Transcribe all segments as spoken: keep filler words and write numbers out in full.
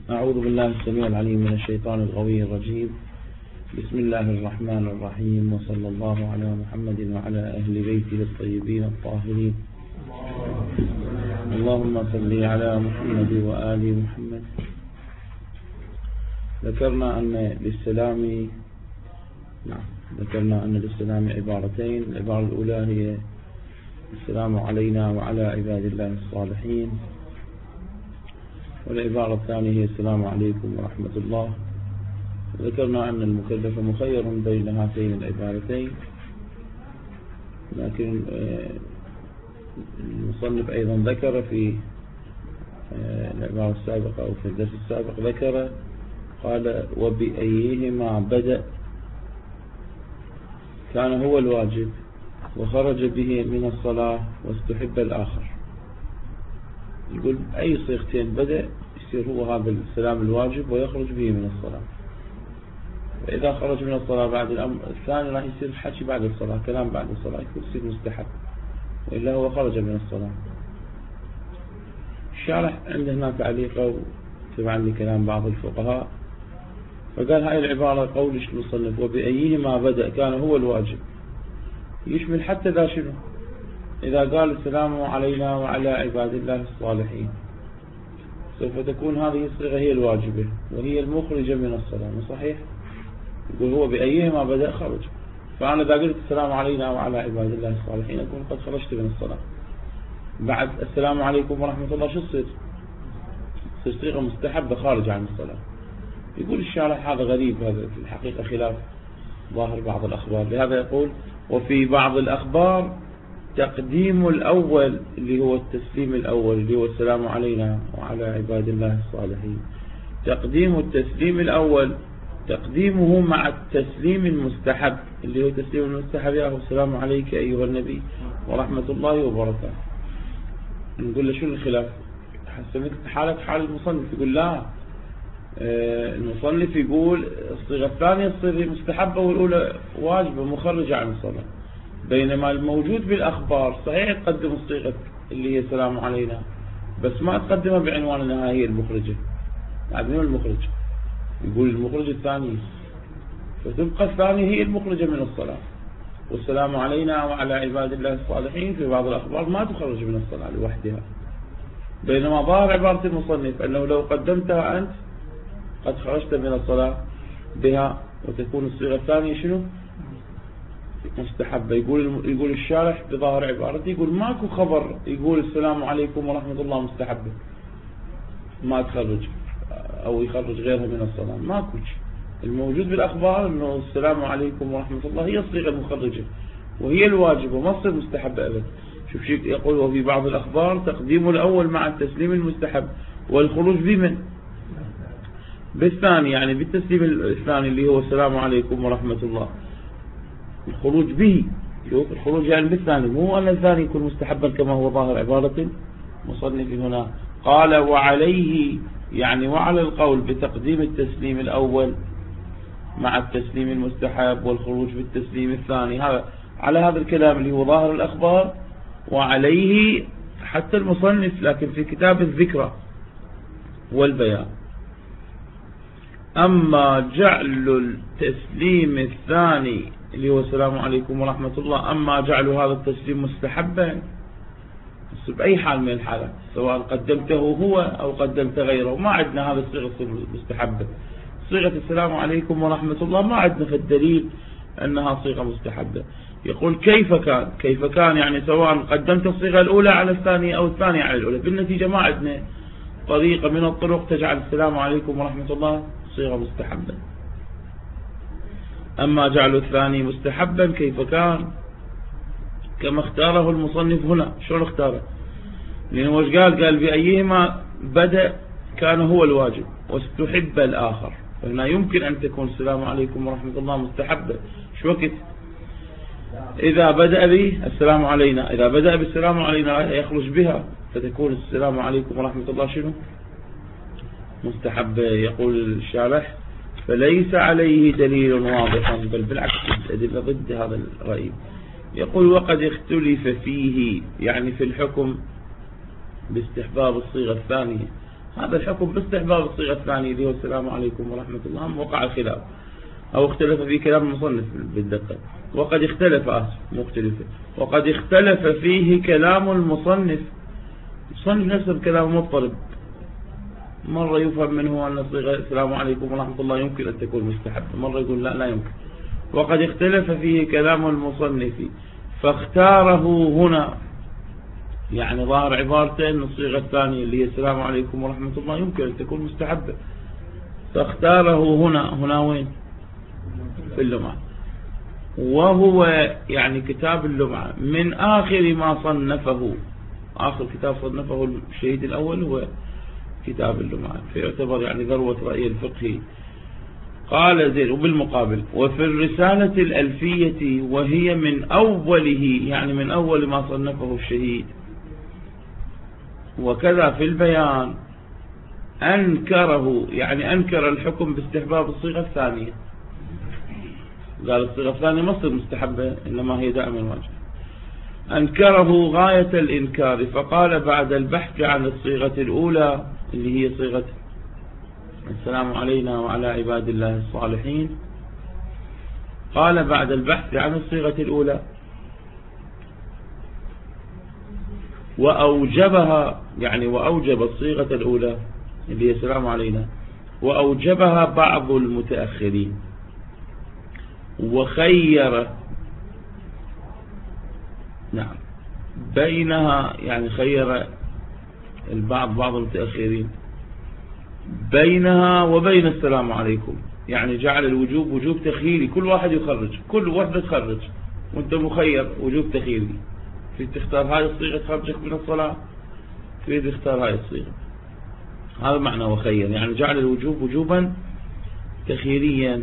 أعوذ بالله السميع العليم من الشيطان الغوي الرجيم. بسم الله الرحمن الرحيم، وصلى الله على محمد وعلى أهل بيته الطيبين الطاهرين. اللهم صل على محمد وآل محمد. ذكرنا أن للسلام نعم ذكرنا أن للسلام عبارتين. العبارة الأولى هي السلام علينا وعلى عباد الله الصالحين، والعبارة الثانية هي السلام عليكم ورحمة الله. ذكرنا أن المكلف مخير بين هاتين العبارتين، لكن المصنف أيضا ذكر في العبارة السابقة أو في الدرس السابق ذكر قال وبأيهما بدأ كان هو الواجب وخرج به من الصلاة واستحب الآخر. يقول أي صيغتين بدأ يصير هو هذا السلام الواجب ويخرج به من الصلاة، وإذا خرج من الصلاة بعد الأمر الثاني راح يصير حكي بعد الصلاة، كلام بعد الصلاة يصير مستحب، وإلا هو خرج من الصلاة. الشارح عنده هنا تعليقه تبعا لكلام بعض الفقهاء، فقال هاي العبارة قولش المصنف وبأيهما بدأ كان هو الواجب يشمل حتى ذا شنو إذا قال السلام علينا وعلى عباد الله الصالحين، سوف تكون هذه الصيغة هي الواجبة وهي المخرجة من الصلاة. صحيح؟ يقول هو بأيهما بدأ خرج، فأنا إذا قلت السلام علينا وعلى عباد الله الصالحين أكون قد خرجت من الصلاة. بعد السلام عليكم ورحمة الله شو تصير؟ تصير صيغة مستحبة خارجة عن الصلاة. يقول الشارح هذا غريب، هذا في الحقيقة خلاف ظاهر بعض الأخبار، لهذا يقول وفي بعض الأخبار تقديم الأول اللي هو التسليم الأول اللي هو السلام علينا وعلى عباد الله الصالحين، تقديم التسليم الأول تقديمه مع التسليم المستحب اللي هو تسليم المستحب يا السلام عليك أيها النبي ورحمة الله وبركاته. نقول له شو الخلاف؟ حسنت حالة حال المصنف. يقول لا، المصنف يقول الصيغة الثانية الصيغة مستحبة والأولى واجبة مخرجة عن الصلاة، بينما الموجود بالأخبار صحيح تقدم الصيغة اللي هي السلام علينا بس ما تقدمها بعنوان أنها هي المخرجة. بعد من المخرج؟ يقول المخرج الثاني، فتبقى الثانية هي المخرجة من الصلاة، والسلام علينا وعلى عباد الله الصالحين في بعض الأخبار ما تخرج من الصلاة لوحدها، بينما ظاهر عبارة المصنف أنه لو قدمتها أنت قد خرجت من الصلاة بها، وتكون الصيغة الثانية شنو؟ مستحبة. يقول يقول الشارح بظاهر عبارته يقول ماكو خبر يقول السلام عليكم ورحمة الله مستحبة ما تخرج أو يخرج غيرها من الصلاة، ماكو. الموجود بالأخبار أنه السلام عليكم ورحمة الله هي الصيغة المخرجة وهي الواجب وما تصير مستحبة أبدا. شوف شيء يقول وفي بعض الأخبار تقديم الأول مع التسليم المستحب والخروج بمن بالثاني، يعني بالتسليم الثاني اللي هو السلام عليكم ورحمة الله، الخروج به. شوف الخروج يعني بالثاني، مو أن الثاني يكون مستحبا كما هو ظاهر عبارة مصنف هنا. قال وعليه يعني وعلى القول بتقديم التسليم الأول مع التسليم المستحب والخروج بالتسليم الثاني، هذا على هذا الكلام اللي هو ظاهر الأخبار. وعليه حتى المصنف لكن في كتاب الذكرى والبيان. أما جعل التسليم الثاني اللي هو السلام عليكم ورحمة الله، أما جعل هذا التسليم مستحبا بأي حال من الحالات سواء قدمته هو أو قدمت غيره، ما عندنا هذا الصيغة مستحبة. صيغة السلام عليكم ورحمة الله ما عندنا في الدليل أنها صيغة مستحبة. يقول كيف كان كيف كان يعني سواء قدمت الصيغة الأولى على الثانية أو الثانية على الأولى، بالنتيجة ما عندنا طريقة من الطرق تجعل السلام عليكم ورحمة الله صيغة مستحبة. أما جعل الثاني مستحبا كيف كان كما اختاره المصنف هنا. شلون اختاره؟ لأنه وش قال؟ قال بأيهما بدأ كان هو الواجب واستحب الآخر، فهنا يمكن أن تكون السلام عليكم ورحمة الله مستحبة. شو وقت؟ إذا بدأ به السلام علينا، إذا بدأ بالسلام علينا يخرج بها فتكون السلام عليكم ورحمة الله شنو؟ مستحبة. يقول الشارح فليس عليه دليل واضح، بل بالعكس الأدلة ضد هذا الرأي. يقول وقد اختلف فيه يعني في الحكم باستحباب الصيغة الثانية هذا الحكم باستحباب الصيغة الثانية اللي هو السلام عليكم ورحمة الله وقع الخلاف أو اختلف في كلام المصنف بالدقة. وقد اختلف آسف مختلفة وقد اختلف فيه كلام المصنف. المصنف نفسه بكلام مضطرب، مرة يفهم منه أن صيغة السلام عليكم ورحمة الله يمكن أن تكون مستحبة، مرة يقول لا لا يمكن. وقد اختلف فيه كلام المصنف فاختاره هنا، يعني ظاهر عبارته أن الصيغة الثانية اللي هي السلام عليكم ورحمة الله يمكن أن تكون مستحبة، فاختاره هنا. هنا وين؟ في اللمعة. وهو يعني كتاب اللمعة من آخر ما صنفه، آخر كتاب صنفه الشهيد الأول هو كتاب اللمعة، فيعتبر يعني ذروة رأي الفقهي. قال زين وبالمقابل وفي الرسالة الألفية وهي من أوله، يعني من أول ما صنفه الشهيد. وكذا في البيان أنكره، يعني أنكر الحكم باستحباب الصيغة الثانية، قال الصيغة الثانية ما تصير مستحبة إنما هي دائما واجبة. أنكره غاية الإنكار، فقال بعد البحث عن الصيغة الأولى اللي هي صيغة السلام علينا وعلى عباد الله الصالحين، قال بعد البحث عن الصيغة الأولى وأوجبها، يعني وأوجب الصيغة الأولى اللي هي السلام علينا، وأوجبها بعض المتأخرين وخير نعم بينها، يعني خير البعض بعض المتأخرين بينها وبين السلام عليكم، يعني جعل الوجوب وجوب تخييري، كل واحد يخرج، كل واحدة تخرج وانت مخير وجوب تخييري، في تختار هاي الصيغة تخرجك من الصلاة، في تختار هاي الصيغة. هذا معنى وخير، يعني جعل الوجوب وجوبا تخييريا.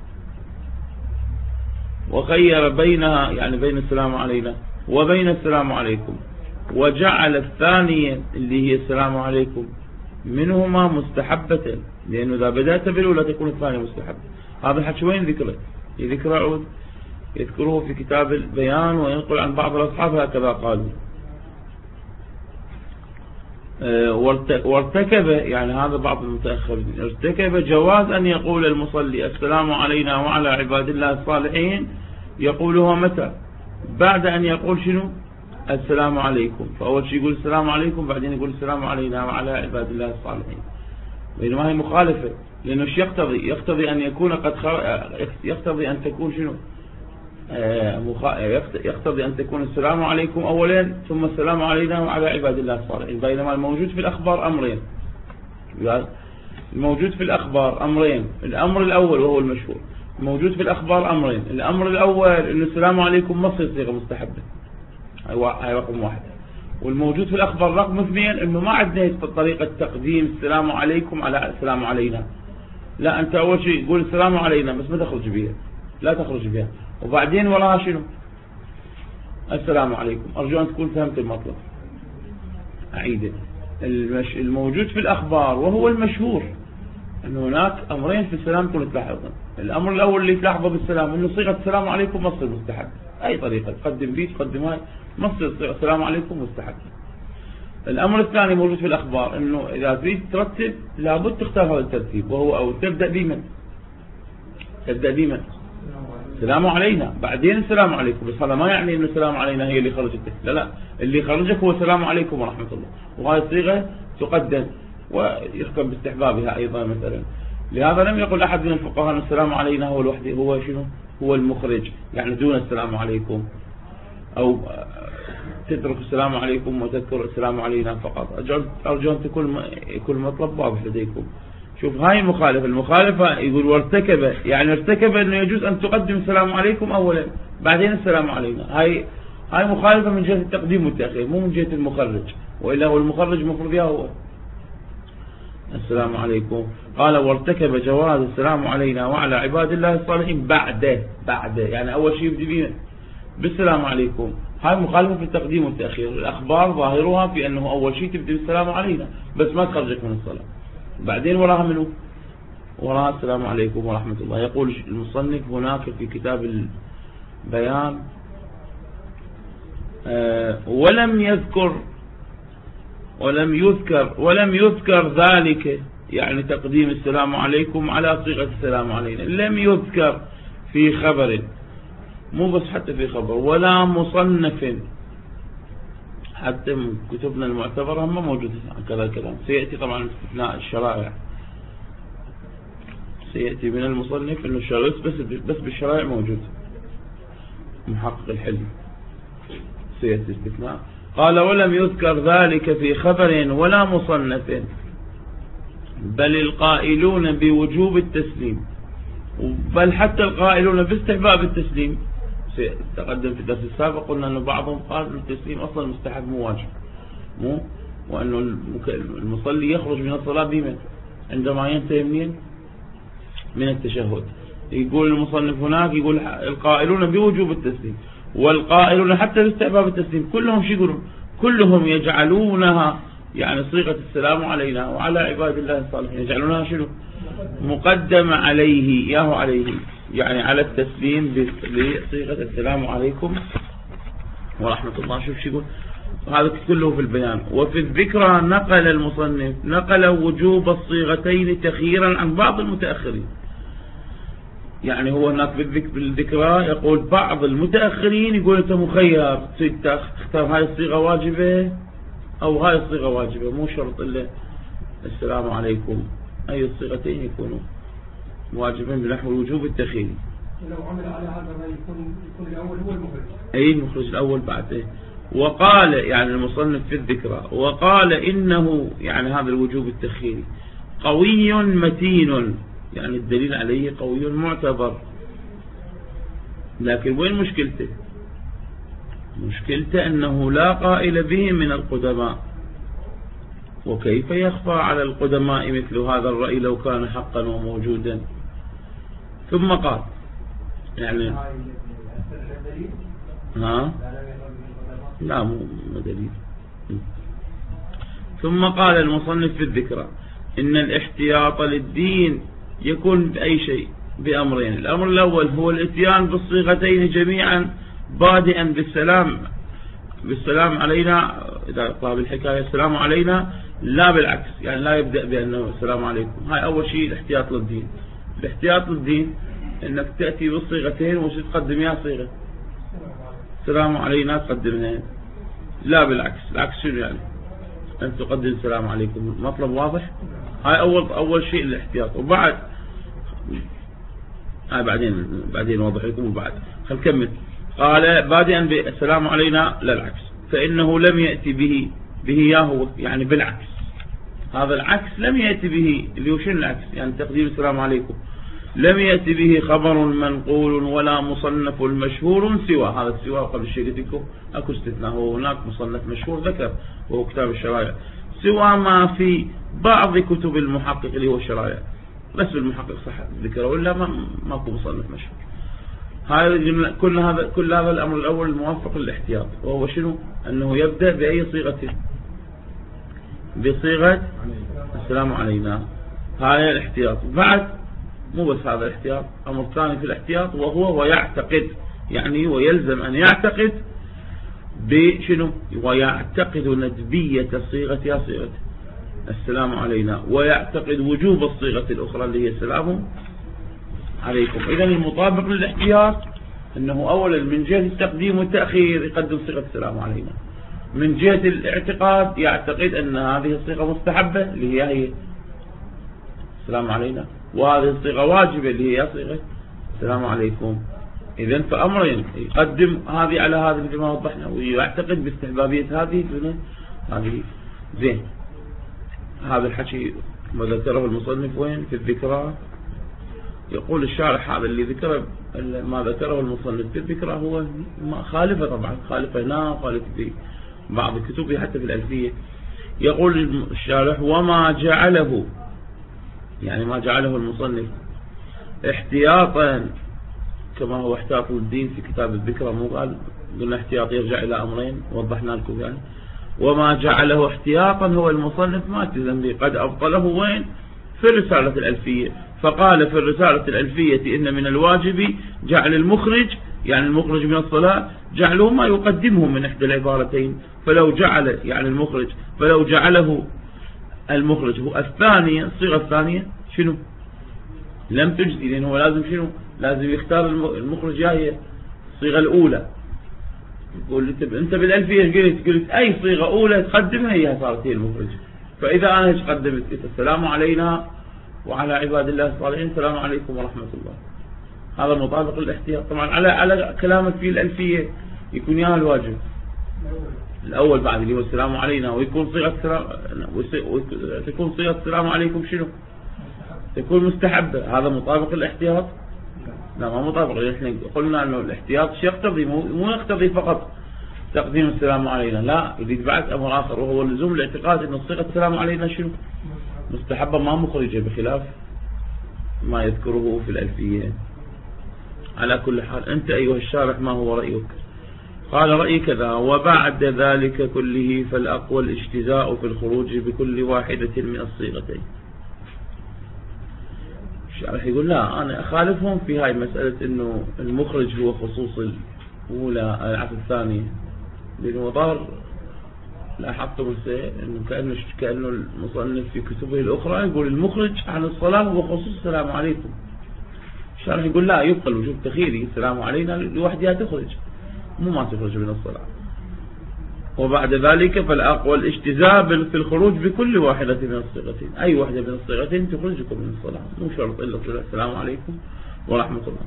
وخير بينها، يعني بين السلام علينا وبين السلام عليكم، وجعل الثانية اللي هي السلام عليكم منهما مستحبة، لأنه إذا بدأت بالأولى تكون الثانية مستحبة. هذا الحكي وين ذكره؟ يذكر عود يذكره في كتاب البيان وينقل عن بعض الأصحاب هكذا قالوا. وارتكب، يعني هذا بعض المتأخرين، ارتكب جواز أن يقول المصلي السلام علينا وعلى عباد الله الصالحين، يقولها متى؟ بعد أن يقول شنو؟ السلام عليكم. فأول شيء يقول السلام عليكم، بعدين يقول السلام علينا وعلى عباد الله الصالحين. بينما هي مخالفة، لأنه ايش يقتضي؟ يقتضي أن يكون قد خر... يقتضي أن تكون شنو؟ يقتضي أن تكون السلام عليكم أولا ثم السلام علينا وعلى عباد الله الصالحين. بينما الموجود في الأخبار أمرين، الموجود في الأخبار أمرين. الأمر الأول وهو المشهور، الموجود في الأخبار أمرين. الأمر الأول أن السلام عليكم ما تصير صيغة مستحبة، هاي رقم واحد. والموجود في الأخبار رقم اثنين أنه ما عندنا طريقة تقديم السلام عليكم على السلام علينا، لا أنت أول شيء قول السلام علينا بس ما تخرج بها، لا تخرج بها، وبعدين وراها شنو؟ السلام عليكم. أرجو أن تكون فهمت المطلب. أعيده، المش... الموجود في الأخبار وهو المشهور أن هناك أمرين في السلام كنت تلاحظون. الأمر الأول اللي تلاحظه بالسلام أنه صيغة السلام عليكم ما تصير مستحب، أي طريقة تقدم بيه تقدم هاي ما تصير السلام عليكم مستحب. الأمر الثاني موجود في الأخبار أنه إذا تريد ترتب لابد تختار هذا الترتيب، وهو أو تبدأ بمن؟ تبدأ بمن؟ السلام علينا بعدين السلام عليكم. بس هذا ما يعني أن السلام علينا هي اللي خرجتك، لا لا، اللي خرجك هو السلام عليكم ورحمة الله، وهذه الصيغة تقدم ويحكم باستحبابها أيضا مثلا. لهذا لم يقل أحد من الفقهاء أن السلام علينا هو الوحده، هو شنو؟ هو المخرج، يعني دون السلام عليكم، أو تترك السلام عليكم وتذكر السلام علينا فقط. أرجو أن تكون يكون المطلب واضح لديكم. شوف هاي المخالفة، المخالفة يقول وارتكب، يعني ارتكب أنه يجوز أن تقدم السلام عليكم أولا بعدين السلام علينا. هاي هاي مخالفة من جهة التقديم والتأخير، مو من جهة المخرج، وإلا هو المخرج مفروض هو السلام عليكم. قال وارتكب جواز السلام علينا وعلى عباد الله الصالحين بعده، بعده يعني أول شيء يبدأ بالسلام عليكم. هاي مخالفة في التقديم والتأخير. الأخبار ظاهرها في أنه أول شيء تبدأ بالسلام علينا بس ما تخرجك من الصلاة، بعدين وراها منه؟ وراها السلام عليكم ورحمة الله. يقول المصنف هناك في كتاب البيان أه ولم يذكر ولم يذكر ولم يذكر ذلك، يعني تقديم السلام عليكم على صيغة السلام علينا، لم يذكر في خبر، مو بس حتى في خبر ولا مصنف، حتى من كتبنا المعتبرة هم موجود كذا الكلام. سيأتي طبعا استثناء الشرائع، سيأتي من المصنف انه الشرائع بس بس بالشرائع موجود، محقق الحلم سيأتي استثناء. قال ولم يذكر ذلك في خبر ولا مصنف، بل القائلون بوجوب التسليم، بل حتى القائلون باستحباب التسليم. تقدم في الدرس السابق قلنا أنه بعضهم قال أن التسليم أصلا مستحب مو واجب، مو وأنه المصلي يخرج من الصلاة بمن عندما ينتهي منين من التشهد. يقول المصنف هناك، يقول القائلون بوجوب التسليم والقائلون حتى باستحباب التسليم، كلهم شو يقولون؟ كلهم يجعلونها يعني صيغة السلام علينا وعلى عباد الله الصالحين، يجعلونها شنو؟ مقدم عليه، ياهو عليه، يعني على التسليم بصيغة السلام عليكم ورحمة الله. شوف شو يقول هذا كله في البيان. وفي الذكرى نقل المصنف نقل وجوب الصيغتين تخييرا عن بعض المتأخرين، يعني هو هناك بالذكرى يقول بعض المتأخرين يقول أنت مخير تختار هاي الصيغة واجبة أو هاي الصيغة واجبة، مو شرط إلا السلام عليكم، أي الصيغتين يكونوا واجبين بنحو الوجوب التخييري. لو عمل على هذا يكون يكون الأول هو المخرج، أي المخرج الأول بعده. وقال يعني المصنف في الذكرى وقال إنه يعني هذا الوجوب التخييري قوي متين، يعني الدليل عليه قوي معتبر، لكن وين مشكلته؟ مشكلته أنه لا قائل به من القدماء، وكيف يخفى على القدماء مثل هذا الرأي لو كان حقا وموجودا. ثم قال يعني ها لا مو دليل. ثم قال المصنف في الذكرى إن الاحتياط للدين يكون بأي شيء بأمرين. الأمر الأول هو الاتيان بالصيغتين جميعا بادئا بالسلام بالسلام علينا، إذا طاب الحكاية السلام علينا، لا بالعكس، يعني لا يبدأ بأنه السلام عليكم. هاي أول شيء الاحتياط للدين. الاحتياط للدين أنك تأتي بالصيغتين وش تقدم يا صيغة السلام علينا تقدمها، لا بالعكس. العكس شنو يعني؟ أن تقدم السلام عليكم. مطلب واضح؟ هاي أول أول شيء الاحتياط. وبعد هاي بعدين بعدين نوضح لكم. وبعد خل نكمل. قال بادئا بالسلام علينا لا العكس، فإنه لم يأتي به به ياهو يعني بالعكس. هذا العكس لم يأتي به، اللي هو شنو العكس؟ يعني تقديم السلام عليكم لم يأتي به خبر منقول ولا مصنف مشهور سوى هذا السوى. قبل شيء قلت لكم اكو استثناء، هو هناك مصنف مشهور ذكر وهو كتاب الشرائع، سوى ما في بعض كتب المحقق اللي هو الشرائع، بس بالمحقق صح ذكره ولا ما ماكو مصنف مشهور. هذا كل هذا كل هذا الأمر الأول الموافق للاحتياط، وهو شنو؟ أنه يبدأ بأي صيغة؟ بصيغة السلام علينا. هاي الاحتياط. بعد مو بس هذا الاحتياط، أمر ثاني في الاحتياط وهو ويعتقد، يعني ويلزم أن يعتقد بشنو؟ ويعتقد ندبية صيغة يا صيغة السلام علينا، ويعتقد وجوب الصيغة الأخرى اللي هي السلام عليكم. إذن المطابق للاحتياط أنه أولا من جهة التقديم والتأخير يقدم صيغة السلام علينا، من جهة الاعتقاد يعتقد أن هذه الصيغة مستحبة اللي هي هي السلام علينا، وهذه الصيغة واجبة اللي هي صيغة السلام عليكم. إذن فأمرين، يقدم هذه على هذه كما وضحنا، ويعتقد باستحبابية هذه دون هذه. زين، هذا الحكي ما ذكره المصنف وين؟ في الذكرى. يقول الشارح هذا اللي ذكره ما ذكره المصنف في الذكرى هو خالفه، طبعا خالفه هنا، خالفه في بعض كتبه حتى في الألفية. يقول الشارح وما جعله، يعني ما جعله المصنف احتياطا كما هو احتياط الدين في كتاب الذكرى، مو قال قلنا احتياط يرجع إلى أمرين وضحنا لكم يعني. وما جعله احتياطا هو المصنف ما التزم به، قد أبطله وين؟ في الرسالة الألفية. فقال في الرسالة الألفية إن من الواجب جعل المخرج يعني المخرج من الصلاة جعله ما يقدمه من إحدى العبارتين، فلو جعل يعني المخرج فلو جعله المخرج هو الثانية الصيغة الثانية شنو لم تجزي، لأنه هو لازم شنو لازم يختار المخرج جاية الصيغة الأولى. يقول أنت بالألفية قلت قلت أي صيغة أولى تقدمها هي صارت هي المخرج. فإذا أنا ايش قدمت السلام علينا وعلى عباد الله الصالحين السلام عليكم ورحمة الله، هذا مطابق للاحتياط. طبعا على على كلامك في الألفية يكون يا الواجب الأول بعد اللي هو السلام علينا، ويكون صيغة السلام تكون صيغة السلام عليكم شنو تكون مستحبة. هذا مطابق للاحتياط؟ لا ما مطابق. احنا قلنا انه الاحتياط شيء يقتضي مو يقتضي فقط تقديم السلام علينا، لا يريد بعد امر اخر، وهو لزوم الاعتقاد ان صيغة السلام علينا شنو مستحبة ما مخرجة، بخلاف ما يذكره في الألفية. على كل حال أنت أيها الشارح ما هو رأيك؟ قال رأيي كذا: وبعد ذلك كله فالأقوى الاجتزاء في الخروج بكل واحدة من الصيغتين. الشارح يقول لا أنا أخالفهم في هاي مسألة أنه المخرج هو خصوص الأولى العفو الثانية، لأنه ظهر لاحظتم أنه كأنه, كأنه المصنف في كتبه الأخرى يقول المخرج عن الصلاة هو خصوص السلام عليكم. الشارح يقول لا يبقى الوجوب تخيري السلام علينا لوحدها تخرج مو ما تخرج من الصلاة. وبعد ذلك فالأقوى الاجتزاء في الخروج بكل واحدة من الصيغتين، أي واحدة من الصيغتين تخرجكم من الصلاة، مو شرط إلا السلام عليكم ورحمة الله.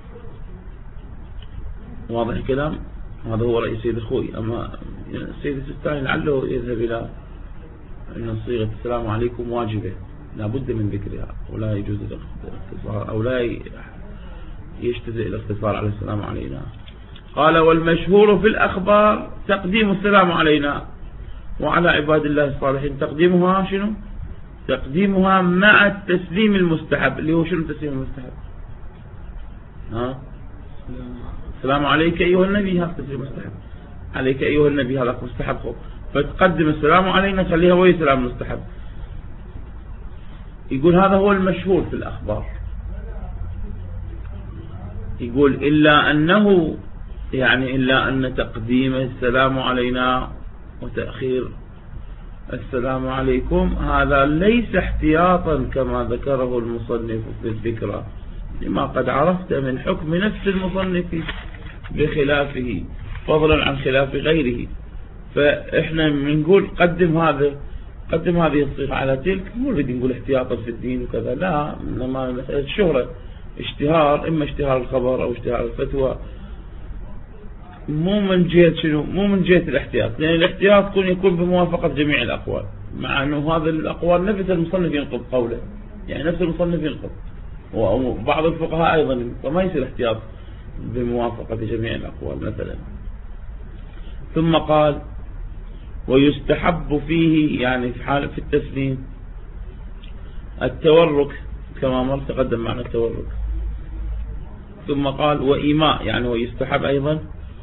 واضح الكلام؟ هذا هو رأي سيد الخوي. أما السيد السيستاني لعله يذهب إلى أن صيغة السلام عليكم واجبة لا بد من ذكرها، ولا يجوز الاختصار أو لا يجتزئ الاختصار على السلام علينا. قال: والمشهور في الأخبار تقديم السلام علينا وعلى عباد الله الصالحين. تقديمها شنو؟ تقديمها مع التسليم المستحب، اللي هو شنو التسليم المستحب؟ ها؟ السلام عليك أيها النبي، هذا التسليم المستحب. عليك أيها النبي هذا مستحب، فتقدم السلام علينا خليها وهي سلام مستحب. يقول هذا هو المشهور في الأخبار. يقول إلا أنه يعني إلا أن تقديم السلام علينا وتأخير السلام عليكم هذا ليس احتياطا كما ذكره المصنف في الذكرى، لما قد عرفت من حكم نفس المصنف بخلافه فضلا عن خلاف غيره. فإحنا بنقول قدم هذا قدم هذه الصيغة على تلك، مو نريد نقول احتياطا في الدين وكذا، لا، إنما مسألة شهرة اشتهار، إما اشتهار الخبر أو اشتهار الفتوى، مو من جهة شنو مو من جهة الاحتياط، لأن الاحتياط يكون يكون بموافقة جميع الأقوال، مع أنه هذا الأقوال نفس المصنف ينقض قوله، يعني نفس المصنف ينقض، وبعض الفقهاء أيضا، فما يصير احتياط بموافقة جميع الأقوال مثلا. ثم قال: ويستحب فيه يعني في حال في التسليم التورك كما مر تقدم معنا التورك. ثم قال: وإيماء يعني ويستحب أيضا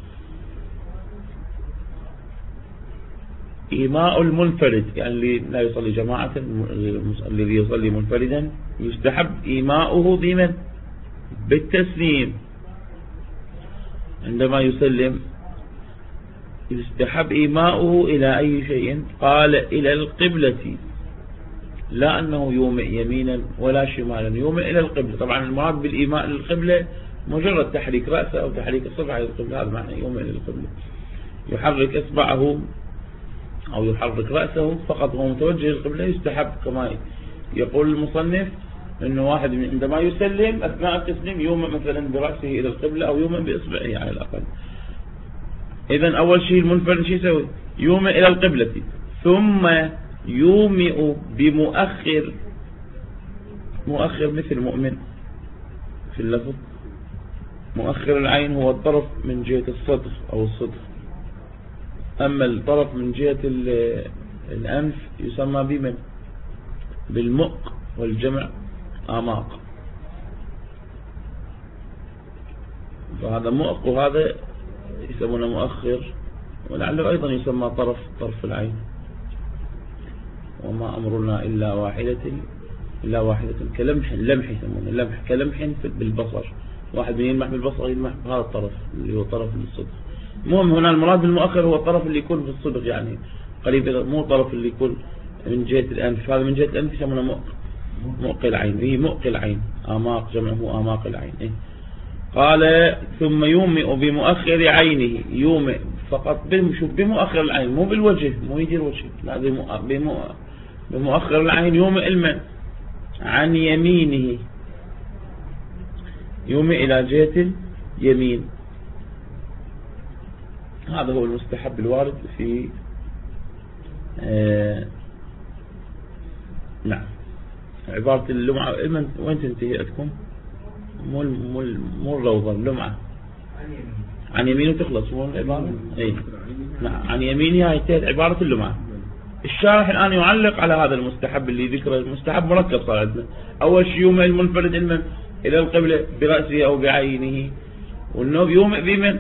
إيماء المنفرد، يعني اللي لا يصلي جماعة، الذي يصلي منفردا يستحب إيماؤه بمن؟ بالتسليم. عندما يسلم يستحب إيماؤه إلى أي شيء؟ قال: إلى القبلة، لا أنه يومئ يمينا ولا شمالا، يومئ إلى القبلة. طبعا المراد بالإيماء للقبلة مجرد تحريك رأسه أو تحريك إصبعه إلى القبلة، هذا معنى يومئ إلى القبلة. يحرك إصبعه أو يحرك رأسه فقط وهو متوجه للقبلة يستحب، كما يقول المصنف أنه واحد عندما يسلم أثناء التسليم يومئ مثلا برأسه إلى القبلة أو يومئ بإصبعه على الأقل. إذن أول شيء المنفرد شيء يسوي؟ يومئ إلى القبلة، ثم يومئ بمؤخر، مؤخر مثل مؤمن في اللفظ. مؤخر العين هو الطرف من جهة الصدر أو الصدر، أما الطرف من جهة الأنف يسمى بمن؟ بالمؤق، والجمع آماق. فهذا مؤق وهذا يسمونه مؤخر، ولعله أيضا يسمى طرف طرف العين. وما أمرنا إلا واحدة إلا واحدة كلمح، لمح يسمونه لمح، كلمح بالبصر، واحد من يلمح بالبصر يلمح بهذا الطرف اللي هو طرف الصدغ. المهم هنا المراد بالمؤخر هو الطرف اللي يكون في الصدغ، يعني قريب، مو الطرف اللي يكون من جهة الأنف. هذا من جهة الأنف يسمونه مؤقل العين. إيه مؤقل العين، آماق جمعه آماق العين. إيه. قال ثم يومئ بمؤخر عينه، يومئ فقط بمؤخر العين، مو بالوجه، مو يجي الوجه، لا بمؤخر العين. يومئ المن عن يمينه، يومئ إلى جهة اليمين. هذا هو المستحب الوارد في آه نعم. عبارة اللمعة وين تنتهي عندكم؟ مو مو مو الروضة، اللمعة عن يمينه تخلص، مو العبارة. اي نعم، عن يمينها انتهت عبارة اللمعة. الشارح الآن يعلق على هذا المستحب اللي ذكره. المستحب مركب صار عندنا. أول شيء يومئ المنفرد المن إلى القبلة برأسه أو بعينه، والنوب يومئ بمن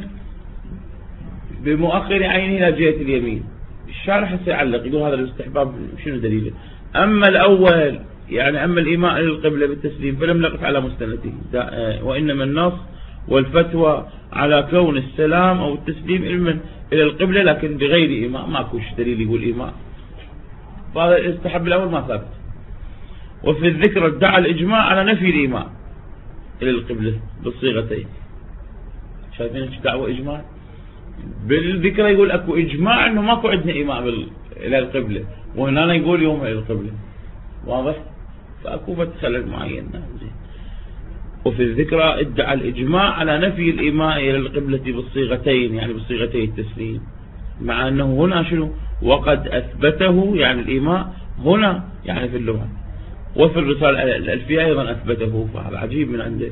بمؤخر عينه إلى جهة اليمين. الشارح سيعلق يقول هذا الاستحباب شنو دليله. أما الأول يعني أما الإيماء إلى القبلة بالتسليم فلم نقف على مستنده، وإنما النص والفتوى على كون السلام أو التسليم المن إلى القبلة لكن بغير إيماء. ماكوش دليل يقول إيماء، فهذا الاستحب الأول ما ثابت. وفي الذكر ادعى الإجماع على نفي الإيماء إلى القبلة بالصيغتين. شايفين ايش دعوة إجماع؟ بالذكر يقول أكو إجماع أنه ماكو عندنا إيماء بال... إلى القبلة، وهنا يقول يوم إلى القبلة. واضح؟ فأكو فتخلل معين. وفي الذكرى ادعى الإجماع على نفي الإيماء إلى القبلة بالصيغتين، يعني بالصيغتين التسليم، مع أنه هنا شنو وقد أثبته، يعني الإيماء هنا يعني في اللغة، وفي الرسالة الألفية أيضا أثبته. فهذا عجيب من عنده،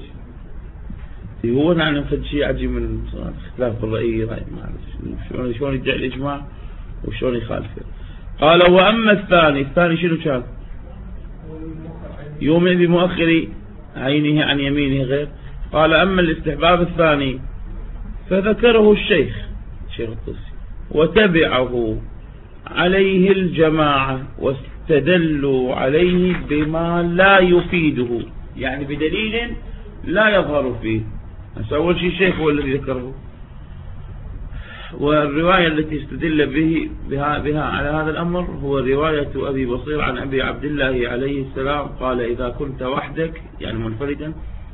هو نحن نفد شيء عجيب من اختلاف الرأي. شلون شلون يدعي الإجماع وشلون يخالفه. قال وأما الثاني، الثاني شنو كان؟ يومئ بمؤخر عينه عن يمينه غير. قال أما الاستحباب الثاني فذكره الشيخ الشيخ الطوسي وتبعه عليه الجماعة واستدلوا عليه بما لا يفيده، يعني بدليل لا يظهر فيه. أول شيء الشيخ هو الذي ذكره، والرواية التي استدل به بها, بها على هذا الأمر هو رواية أبي بصير عن أبي عبد الله عليه السلام قال إذا كنت وحدك يعني منفردا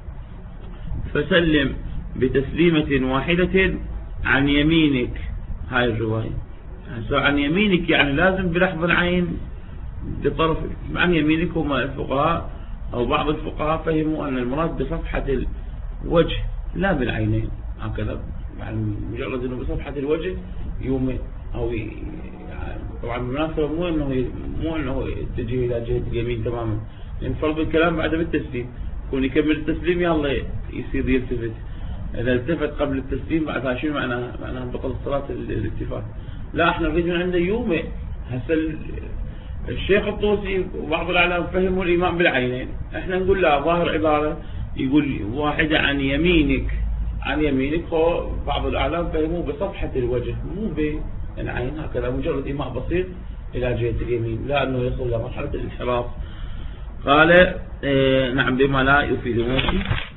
فسلم بتسليمة واحدة عن يمينك. هاي الرواية عن يمينك يعني لازم بلحظ العين بطرف عن يمينك. هم الفقهاء أو بعض الفقهاء فهموا أن المراد بصفحة الوجه لا بالعينين، هكذا يعني مجرد أنه بصفحة الوجه يومئ أو يعني طبعا بالمناسبة مو أنه مو أنه يتجه إلى جهة اليمين تماما، لأن فرض الكلام بعد بالتسليم يكون يكمل التسليم يلا يصير يلتفت. إذا التفت قبل التسليم بعدها شنو معناها؟ معناها بطل الصلاة الالتفات. لا احنا نريد من عنده يومئ. هسه الشيخ الطوسي وبعض الأعلام فهموا الإيمان بالعينين، احنا نقول لا، ظاهر عبارة يقول واحدة عن يمينك عن يمينك، هو بعض الأعلام فهموا بصفحة الوجه مو بالعين، هكذا مجرد إيماء بسيط إلى جهة اليمين، لا أنه يصل إلى مرحلة الانحراف. قال اه نعم بما لا يفيد ماشي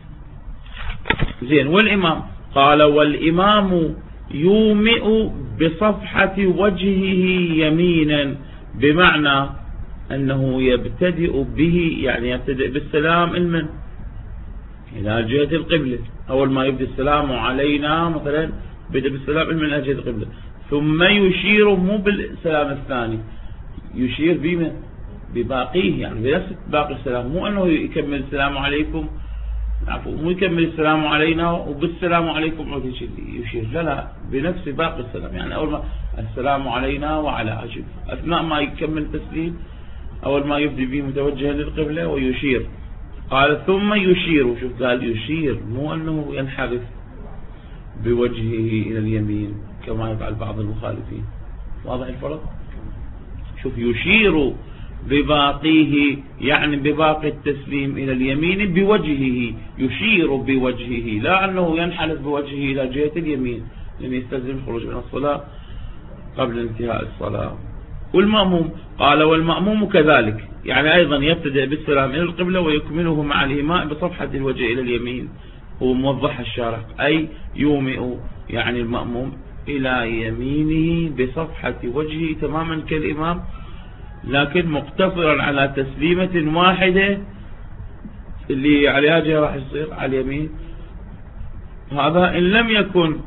زين. والإمام قال والإمام يومئ بصفحة وجهه يمينا، بمعنى أنه يبتدئ به يعني يبتدئ بالسلام المن إلى جهة القبلة. أول ما يبدأ السلام علينا مثلا بدأ بالسلام المن إلى جهة القبلة، ثم يشير مو بالسلام الثاني، يشير بمن بباقيه يعني بنفس باقي السلام، مو أنه يكمل السلام عليكم عفوا مو يكمل السلام علينا وبالسلام عليكم يشير، لا لا بنفس باقي السلام. يعني أول ما السلام علينا وعلى أجب أثناء ما يكمل التسليم أول ما يبدأ به متوجها للقبلة ويشير. قال ثم يشير، شوف قال يشير مو أنه ينحرف بوجهه إلى اليمين كما يفعل بعض المخالفين. واضح الفرق؟ شوف يشير بباقيه يعني بباقي التسليم إلى اليمين بوجهه، يشير بوجهه، لا أنه ينحرف بوجهه إلى جهة اليمين لأن يستلزم الخروج من الصلاة قبل انتهاء الصلاة. والمأموم قال والمأموم كذلك، يعني أيضا يبتدئ بالسلام إلى القبلة ويكمله مع الإيماء بصفحة الوجه إلى اليمين هو موضح الشارح، أي يومئ يعني المأموم إلى يمينه بصفحة وجهه تماما كالإمام، لكن مقتصرا على تسليمة واحدة اللي عليها جهة راح يصير على اليمين. هذا إن لم يكن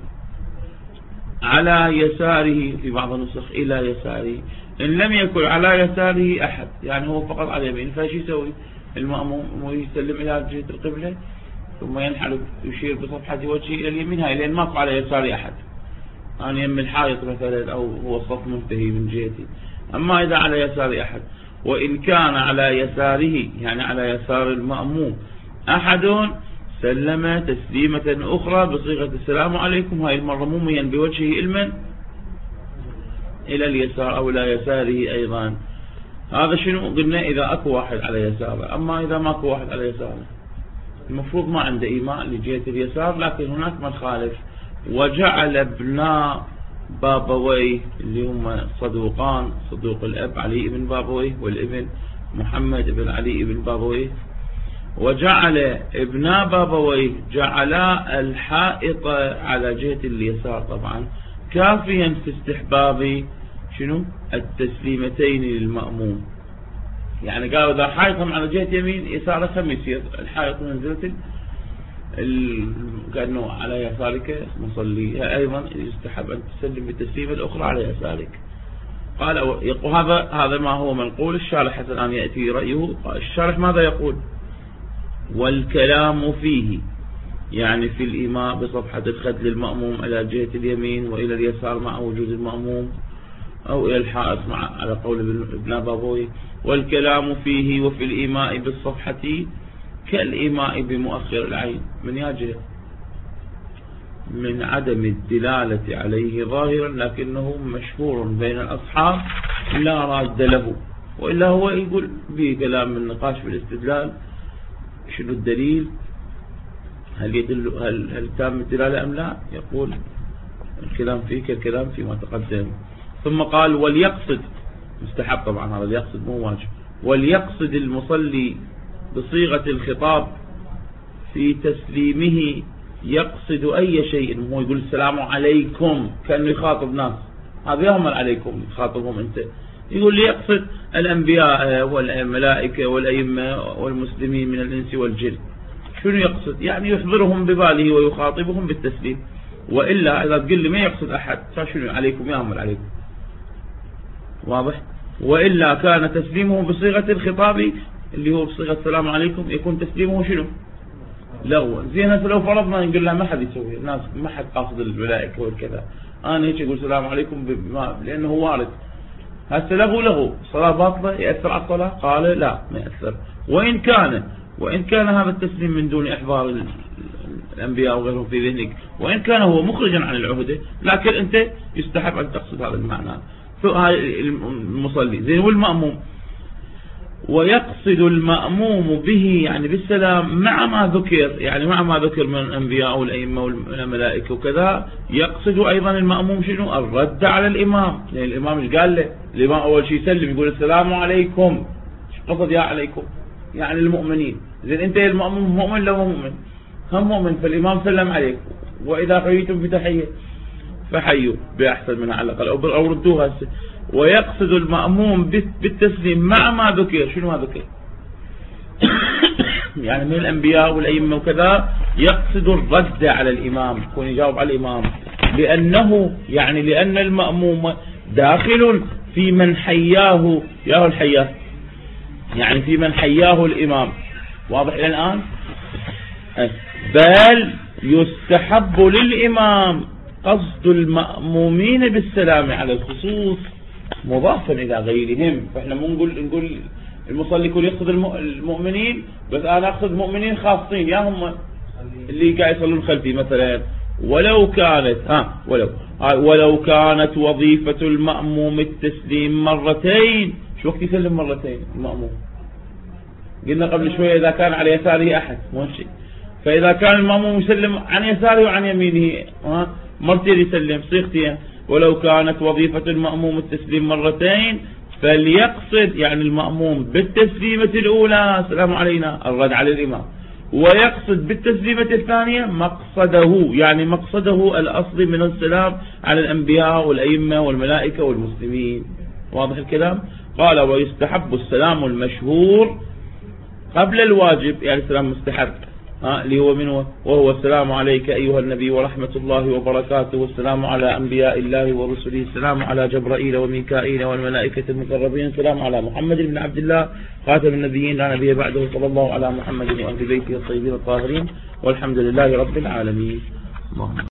على يساره، في بعض النسخ إلى يساره، إن لم يكن على يساره أحد يعني هو فقط على اليمين، فايش يسوي المأموم؟ يسلم إلى جهة القبلة ثم ينحل يشير بصفحة وجهه إلى اليمين، هاي لأن ماكو على يساري أحد، أنا يم الحائط مثلا أو هو الصف منتهي من جهتي. أما إذا على يساري أحد، وإن كان على يساره يعني على يسار المأموم أحد سلم تسليمة أخرى بصيغة السلام عليكم، هاي المرة مميا بوجهه المن إلى اليسار أو إلى يساره أيضا. هذا شنو قلنا إذا أكو واحد على يساره. أما إذا ماكو واحد على يساره المفروض ما عنده إيماء لجهة اليسار، لكن هناك من خالف وجعل ابناء بابويه اللي هم صدوقان، صدوق الأب علي بن بابويه والابن محمد بن علي بن بابويه، وجعل ابناء بابويه جعلا الحائط على جهة اليسار طبعا كافيا في استحباب شنو التسليمتين للمأموم. يعني قالوا إذا حائطهم على جهة يمين يسار خم يصير الحائط منزلة كأنه على يسارك مصلي، أيضا يستحب أن تسلم بالتسليمة الأخرى على يسارك. قال هذا هذا ما هو منقول. الشارح حتى الآن يأتي رأيه. الشارح ماذا يقول؟ والكلام فيه يعني في الإيماء بصفحة الخد للمأموم إلى جهة اليمين وإلى اليسار مع وجود المأموم، أو إلى الحائط مع على قول ابن بابوي. والكلام فيه وفي الإيماء بالصفحة كالإيماء بمؤخر العين، من يجه من عدم الدلالة عليه ظاهرا لكنه مشهور بين الأصحاب لا راد له، وإلا هو يقول به كلام من النقاش في الاستدلال شنو الدليل، هل يدل هل, هل تام الدلالة أم لا؟ يقول الكلام فيه كالكلام فيما تقدم. ثم قال وليقصد، مستحب طبعا هذا يقصد مو واجب، وليقصد المصلي بصيغة الخطاب في تسليمه يقصد أي شيء. هو يقول السلام عليكم كأنه يخاطب ناس، هذا يهمل عليكم يخاطبهم أنت، يقول لي يقصد الأنبياء والملائكة والأئمة والمسلمين من الإنس والجن. شنو يقصد؟ يعني يحضرهم بباله ويخاطبهم بالتسليم. وإلا إذا تقول لي ما يقصد أحد شنو عليكم يهمل عليكم، واضح؟ وإلا كان تسليمه بصيغة الخطاب اللي هو بصيغة السلام عليكم يكون تسليمه شنو؟ لغوا. زين لو فرضنا نقول له ما حد يسوي، الناس ما حد قاصد الملائكة والكذا، أنا هيك أقول السلام عليكم لأنه وارد، هسه لغو لغو صلاة باطلة يأثر على الصلاة؟ قال لا ما يأثر. وإن كان وإن كان هذا التسليم من دون إحضار الأنبياء وغيرهم في ذهنك، وإن كان هو مخرجا عن العهدة، لكن أنت يستحب أن تقصد هذا المعنى. هاي المصلي زين. والمأموم ويقصد المأموم به يعني بالسلام مع ما ذكر، يعني مع ما ذكر من الأنبياء والأئمة والملائكة وكذا، يقصد أيضا المأموم شنو؟ الرد على الإمام. لأن يعني الإمام ايش قال له؟ الإمام أول شيء يسلم يقول السلام عليكم، ايش قصد يا عليكم؟ يعني المؤمنين. زين أنت المأموم مؤمن لو مؤمن هم مؤمن، فالإمام سلم عليك، وإذا حييتم بتحية فحيوا بأحسن منها على الأقل أو ردوها. ويقصد المأموم بالتسليم مع ما ذكر. شنو ما ذكر؟ يعني من الأنبياء والأئمة وكذا، يقصد الرد على الإمام، يكون يجاوب على الإمام، لأنه يعني لأن المأموم داخل في من حياه ياه الحياه، يعني في من حياه الإمام. واضح إلى الآن؟ بل يستحب للإمام قصد المأمومين بالسلام على الخصوص مضافا إلى غيرهم. فإحنا مو نقول نقول المصلي يكون يقصد المؤمنين، بس أنا أقصد مؤمنين خاصين يا هم اللي قاعد يصلون خلفي مثلا. ولو كانت ها ولو ولو كانت وظيفة المأموم التسليم مرتين. شو وقت يسلم مرتين المأموم؟ قلنا قبل شوية إذا كان على يساره أحد مو شيء. فإذا كان المأموم يسلم عن يساره وعن يمينه ها مرتين يسلم صيغتين. ولو كانت وظيفة المأموم التسليم مرتين فليقصد يعني المأموم بالتسليمة الأولى السلام علينا الرد على الإمام، ويقصد بالتسليمة الثانية مقصده، يعني مقصده الأصلي من السلام على الأنبياء والأئمة والملائكة والمسلمين. واضح الكلام؟ قال ويستحب السلام المشهور قبل الواجب، يعني السلام مستحب ها اللي هو منه وهو السلام عليك أيها النبي ورحمة الله وبركاته، والسلام على أنبياء الله ورسله، السلام على جبرائيل وميكائيل والملائكة المقربين، السلام على محمد بن عبد الله خاتم النبيين لا نبي بعده، صلى الله على محمد وأهل بيته الطيبين الطاهرين، والحمد لله رب العالمين.